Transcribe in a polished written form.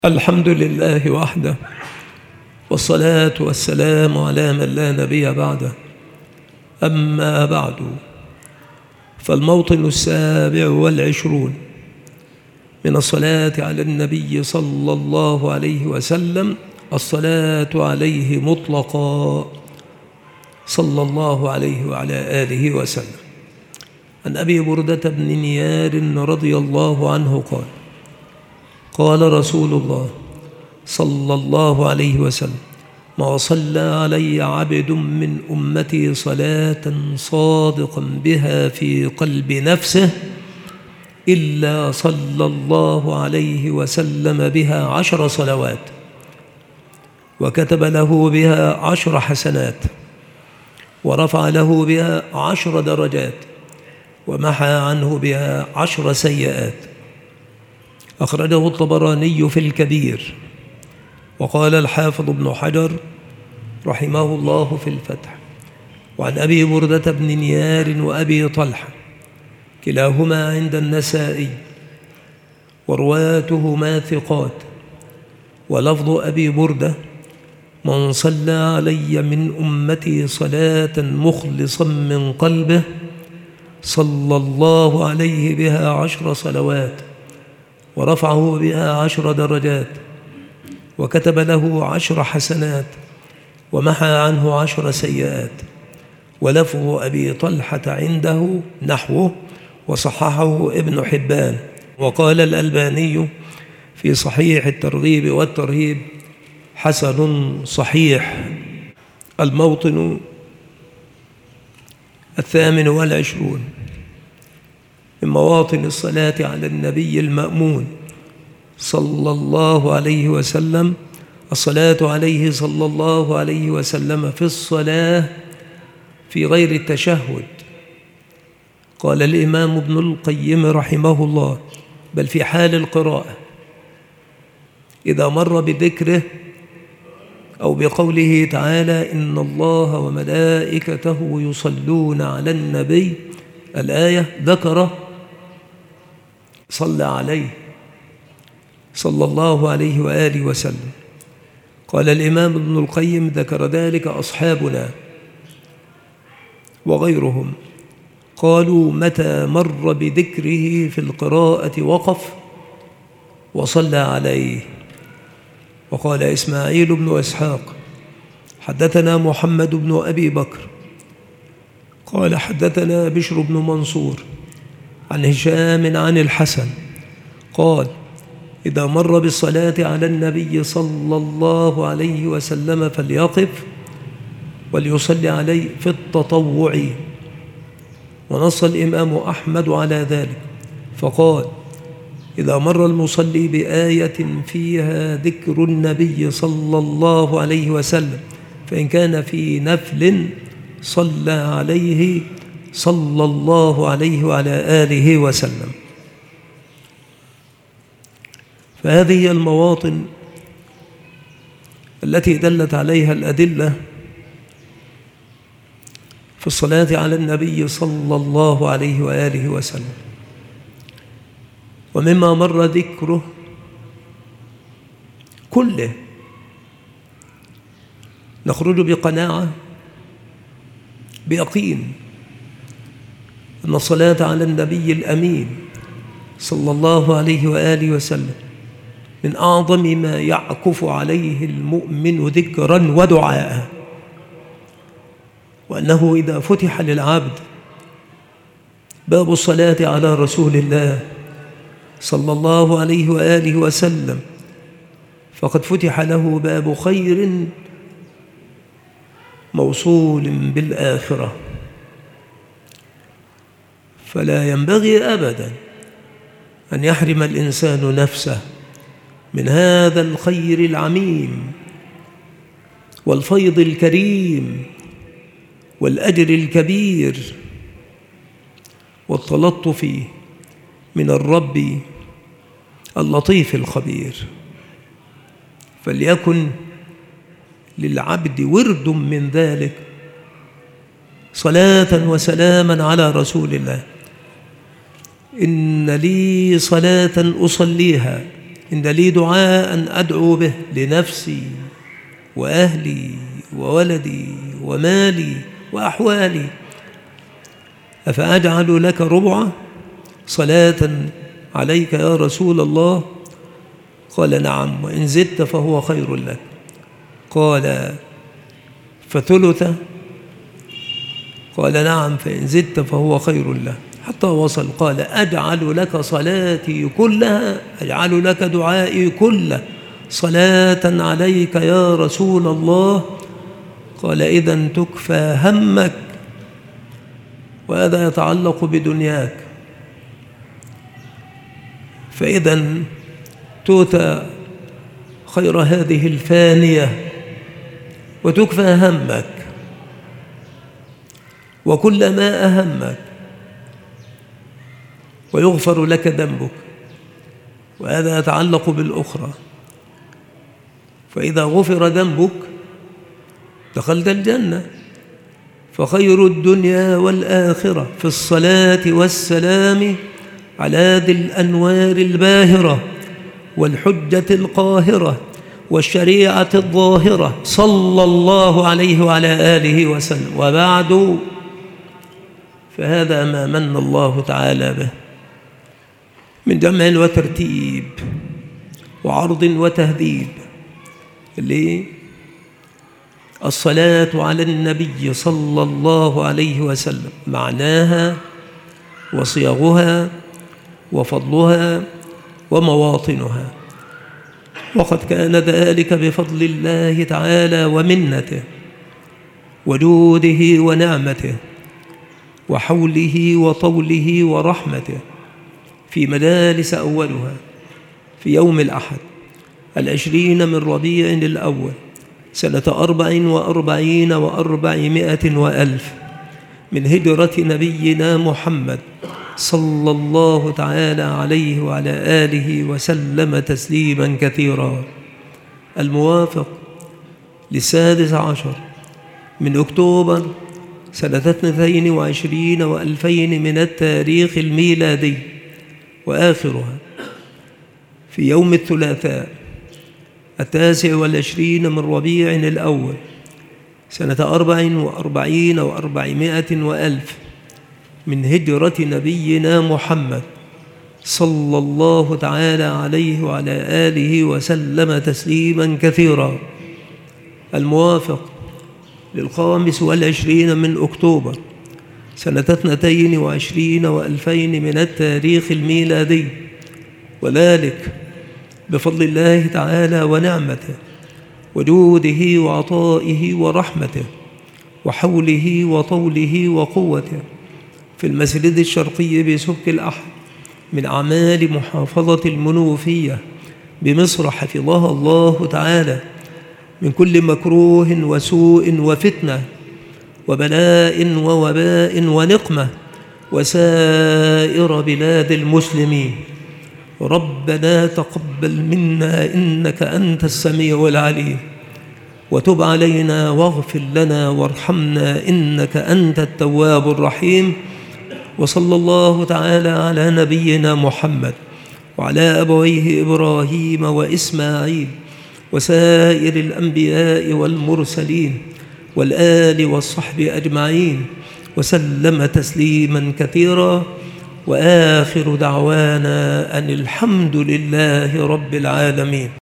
الحمد لله وحده، والصلاة والسلام على من لا نبي بعده. أما بعد، فالموطن 27 من الصلاة على النبي صلى الله عليه وسلم الصلاة عليه مطلقا صلى الله عليه وعلى آله وسلم. عن أبي بردة بن نيار رضي الله عنه قال: قال رسول الله صلى الله عليه وسلم: ما صلى علي عبد من أمتي صلاة صادقا بها في قلب نفسه إلا صلى الله عليه وسلم بها 10 صلوات، وكتب له بها 10 حسنات، ورفع له بها 10 درجات، ومحى عنه بها 10 سيئات. أخرجه الطبراني في الكبير. وقال الحافظ ابن حجر رحمه الله في الفتح: وعن أبي بردة بن نيار وأبي طلحة كلاهما عند النسائي، ورواتهما ثقات. ولفظ أبي بردة: من صلى علي من أمتي صلاة مخلصا من قلبه صلى الله عليه بها 10 صلوات، ورفعه بها 10 درجات، وكتب له 10 حسنات، ومحى عنه 10 سيئات. ولفظ أبي طلحة عنده نحوه، وصححه ابن حبان. وقال الألباني في صحيح الترغيب والترهيب: حسن صحيح. الموطن 28 من مواطن الصلاة على النبي المأمون صلى الله عليه وسلم الصلاة عليه صلى الله عليه وسلم في الصلاة في غير التشهد. قال الإمام ابن القيم رحمه الله: بل في حال القراءة إذا مر بذكره أو بقوله تعالى: إن الله وملائكته يصلون على النبي، الآية ذكر صلى عليه صلى الله عليه وآله وسلم. قال الإمام ابن القيم: ذكر ذلك أصحابنا وغيرهم، قالوا: متى مر بذكره في القراءة وقف وصلى عليه. وقال إسماعيل بن إسحاق: حدثنا محمد بن أبي بكر قال: حدثنا بشر بن منصور عن هشام عن الحسن قال: إذا مر بالصلاة على النبي صلى الله عليه وسلم فليقف وليصلي عليه في التطوع. ونص الإمام أحمد على ذلك فقال: إذا مر المصلي بآية فيها ذكر النبي صلى الله عليه وسلم فإن كان في نفل صلى عليه صلى الله عليه وعلى آله وسلم. فهذه هي المواطن التي دلت عليها الأدلة في الصلاة على النبي صلى الله عليه وآله وسلم. ومما مر ذكره كله نخرج بقناعة بيقين أن الصلاة على النبي الأمين صلى الله عليه وآله وسلم من أعظم ما يعكف عليه المؤمن ذكرا ودعاء، وأنه إذا فتح للعبد باب الصلاة على رسول الله صلى الله عليه وآله وسلم فقد فتح له باب خير موصول بالآخرة. فلا ينبغي أبدا أن يحرم الإنسان نفسه من هذا الخير العميم والفيض الكريم والأجر الكبير والتلطف من الرب اللطيف الخبير. فليكن للعبد ورد من ذلك صلاة وسلاما على رسول الله. إن لي صلاة أصليها إن لي دعاء أدعو به لنفسي وأهلي وولدي ومالي وأحوالي، أفأجعل لك ربعة صلاة عليك يا رسول الله؟ قال نعم، وإن زدت فهو خير لك. قال فثلثة؟ قال نعم، فإن زدت فهو خير له، حتى وصل قال أجعل لك صلاتي كلها، أجعل لك دعائي كله صلاة عليك يا رسول الله. قال إذن تكفى همك، وهذا يتعلق بدنياك، فإذا تؤتى خير هذه الفانية وتكفى همك وكل ما أهمك، ويغفر لك ذنبك، وهذا يتعلق بالأخرى. فإذا غفر ذنبك دخلت الجنة. فخير الدنيا والآخرة في الصلاة والسلام على ذي الأنوار الباهرة والحجة القاهرة والشريعة الظاهرة صلى الله عليه وعلى آله وسلم. وبعد، فهذا ما من الله تعالى به من جمع وترتيب وعرض وتهذيب الصلاة على النبي صلى الله عليه وسلم، معناها وصيغها وفضلها ومواطنها. وقد كان ذلك بفضل الله تعالى ومنته وجوده ونعمته وحوله وطوله ورحمته في مجالس أولها في يوم الأحد 20 من ربيع الأول سنة 44 و400 وألف من هجرة نبينا محمد صلى الله تعالى عليه وعلى آله وسلم تسليما كثيرا، الموافق 16 من أكتوبر سنة 22 و2000 من التاريخ الميلادي، وآخرها في يوم الثلاثاء 29 من ربيع الأول سنة 44 و400 وألف من هجرة نبينا محمد صلى الله تعالى عليه وعلى آله وسلم تسليما كثيرا، الموافق 25 من أكتوبر سنة 22 و2000 من التاريخ الميلادي، وذلك بفضل الله تعالى ونعمته وجوده وعطائه ورحمته وحوله وطوله وقوته في المسجد الشرقي بسبك الأحد من أعمال محافظة المنوفية بمصر حفظها الله تعالى من كل مكروه وسوء وفتنة وبلاء ووباء ونقمة وسائر بلاد المسلمين. ربنا تقبل منا إنك أنت السميع العليم، وتب علينا واغفر لنا وارحمنا إنك أنت التواب الرحيم. وصلى الله تعالى على نبينا محمد وعلى أبويه إبراهيم وإسماعيل وسائر الأنبياء والمرسلين والآل والصحب أجمعين وسلم تسليما كثيرا، وآخر دعوانا أن الحمد لله رب العالمين.